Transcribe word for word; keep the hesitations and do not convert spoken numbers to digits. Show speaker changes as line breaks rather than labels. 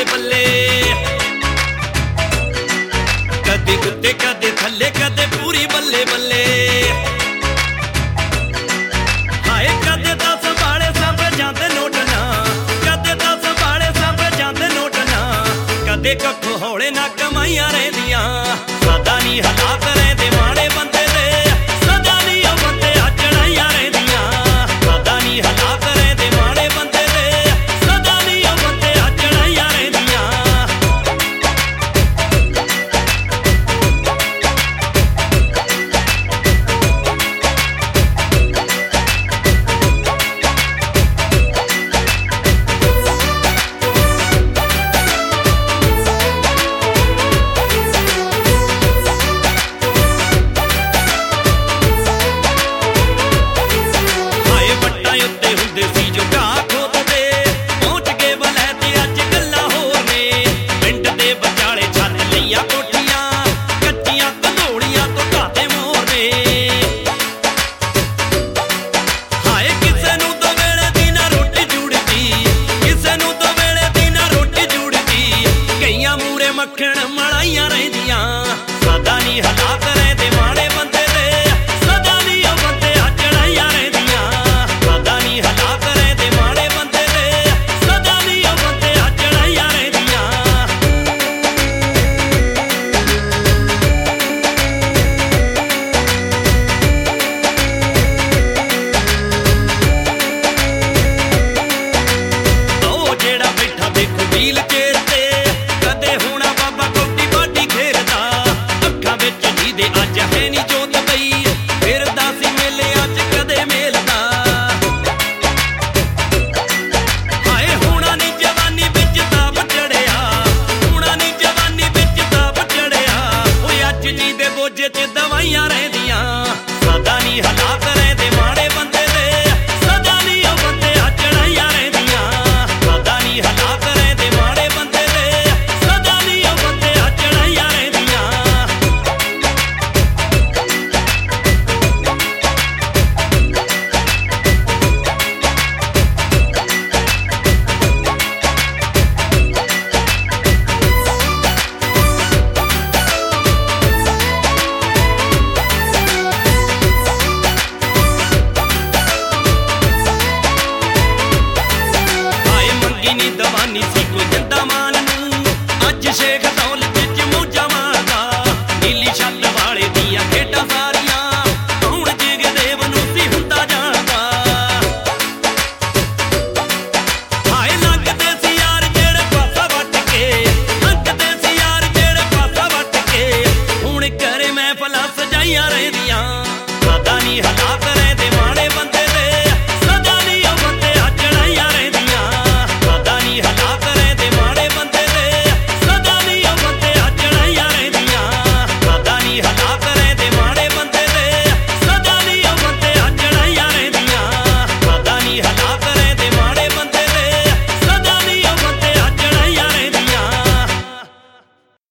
बल्ले बल्ले कदे उत्ते कदे थल्ले कदे पूरी बल्ले बल्ले हाय कदे तां संभाले सब जांदे नोटना कदे तां संभाले सब जांदे नोटना कदे कक्खो हौले ना कमाईयां रहिंदियां सदा नी हालात रहिंदे माड़े बंदे दे सदा नी बंदे अजड़ाईयां रहिंदियां सदा नी हालात रहिंदे माड़े बंदे दे सदा नी बंदे अजड़ाईयां रहिंदियां मक्खन